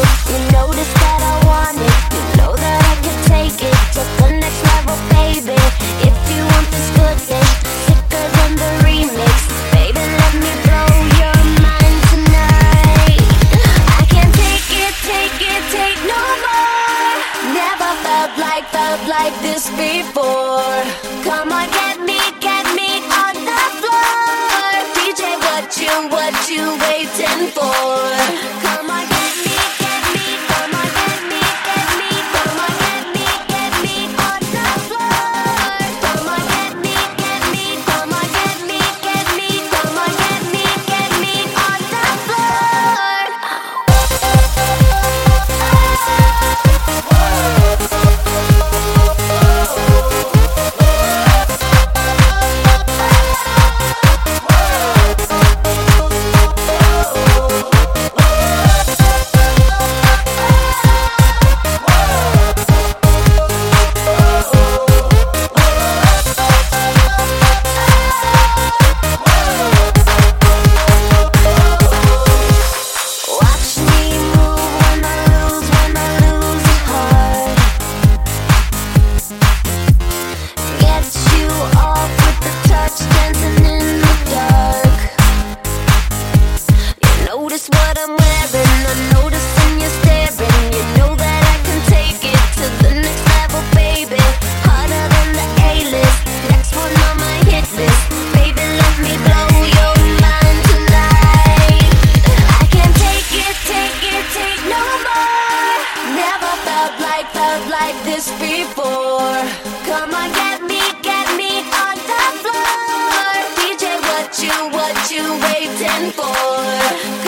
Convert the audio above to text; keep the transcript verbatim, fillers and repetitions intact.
it. You notice that I want it. You know that I can take it to the next level, baby. If you want this goodness, sicker than the remix, baby, let me blow your mind tonight. I can't take it, take it, take no more. Never felt like, felt like this before. Come on, get me, get me on the floor. D J, what you, what you waiting for? Come on, get me, get me, come on, get me, get me, come on, get me, get me on the floor. Come on, get me, get me, come on, get me, get me, come on, get me, get me on the floor. Watch me move when I lose, when I lose heart. Get you off with the touch, dancing in the dark. You notice what I'm wearing, I notice when you're staring. You know that I can take it to the next level, baby. Harder than the A-list, next one on my hit list. Baby, let me blow your mind tonight. I can't take it, take it, take no more. Never felt like, felt like this before. Come on, get me, get me on the floor. D J, what you, what you waiting for?